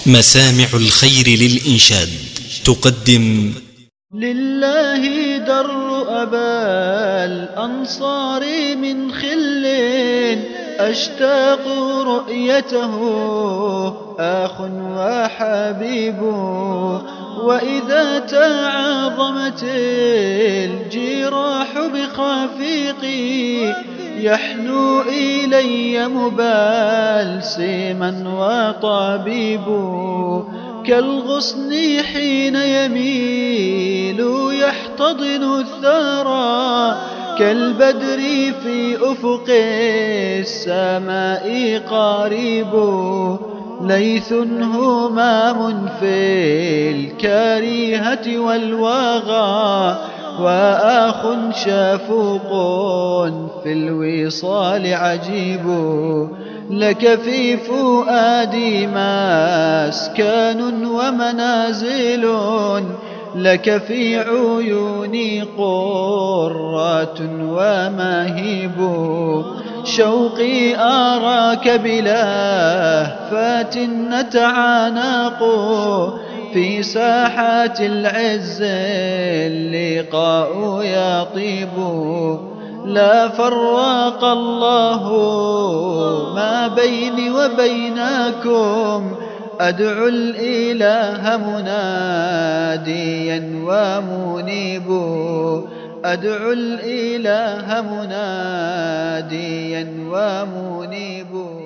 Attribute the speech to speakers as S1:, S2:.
S1: مسامع الخير للإنشاد تقدم
S2: لله در أبا الأنصار من خل أشتاق رؤيته آخ وحبيب، وإذا تعاظمت الجراح بخفيقي يحنو إلي مبالسما وطبيب، كالغصن حين يميل يحتضن الثرى، كالبدر في أفق السماء قريب، ليث همام في الكريهة والوغى، وآخ شفوق في الوصال عجيب، لك في فؤادي مسكن ومنازل، لك في عيوني قرة ومهيب، شوقي أراك بلهفات نتعانق في ساحات العز اللقاء يطيب، لا فرق الله ما بيني وبينكم، أدعو الإله مناديا ومنيب، أدعو الإله مناديا ومنيب.